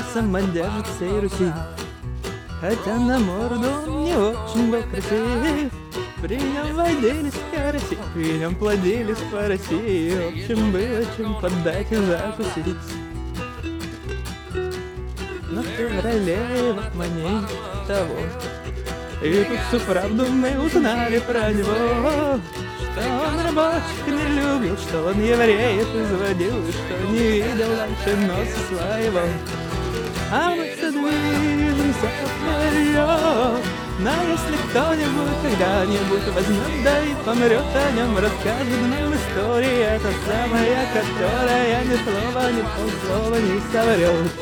самодержец всей Руси. Хотя на морду он не очень был красив, при нем водились караси, при нем плодились по России. В общем, было чем поддать и закусить. Но в феврале вот маней того, и тут всю правду мы узнали про него, что он рабочих не любил, что он евреев изводил, и что не видел дальше носа своего. А мы все движемся вперед. Но если кто-нибудь когда-нибудь возьмет, да и помрет, о нем расскажет нам история, та самая, которая ни слова, ни полслова не соврет.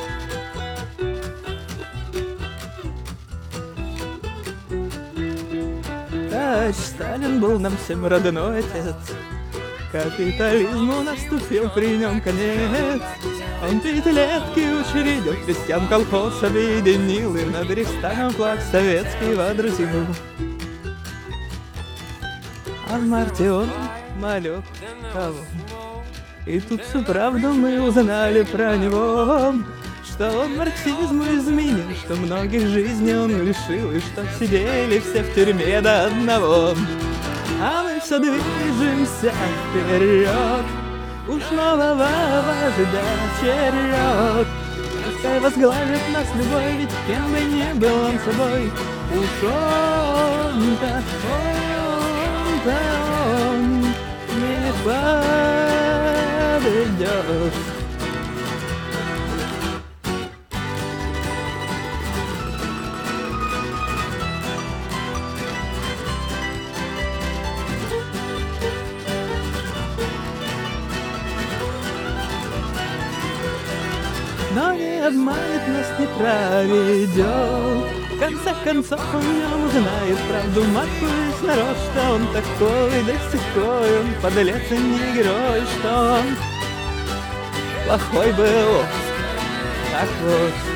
Товарищ Сталин был нам всем родной отец. Капитализму наступил при нем конец. Он пятилетки учредил, крестьян колхоз объединил, и над Рейхстагом флаг советский водрузил. А в марте он малек кого. И тут всю правду мы узнали про него, что он марксизму изменил, что многих жизней он лишил, и что сидели все в тюрьме до одного. А мы все движемся вперед, уж нового ожидать черед. Пускай возглавит нас любой, ведь кем бы ни был он собой. Уж он-то он не подведет. Но не обманет нас, не проведет. В конце концов он в нем узнает правду матку, народ, что он такой, да сякой, он подлец и не герой, что он плохой был. Так вот.